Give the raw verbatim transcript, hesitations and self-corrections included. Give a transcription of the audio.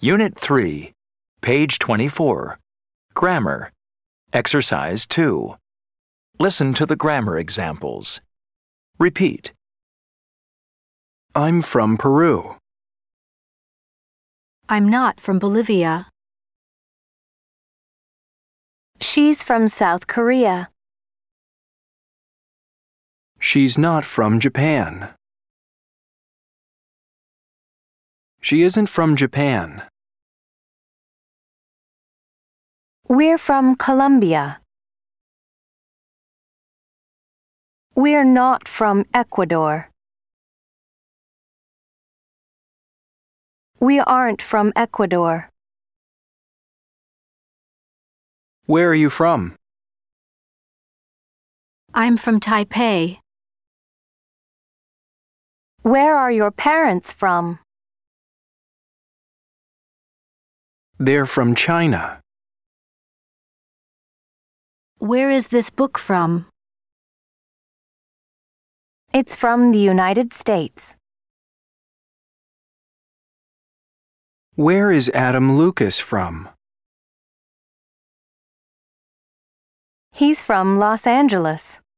Unit three, page twenty-four. Grammar. Exercise two. Listen to the grammar examples. Repeat. I'm from Peru. I'm not from Bolivia. She's from South Korea. She's not from Japan. She isn't from Japan. We're from Colombia. We're not from Ecuador. We aren't from Ecuador. Where are you from? I'm from Taipei. Where are your parents from? They're from China. Where is this book from? It's from the United States. Where is Adam Lucas from? He's from Los Angeles.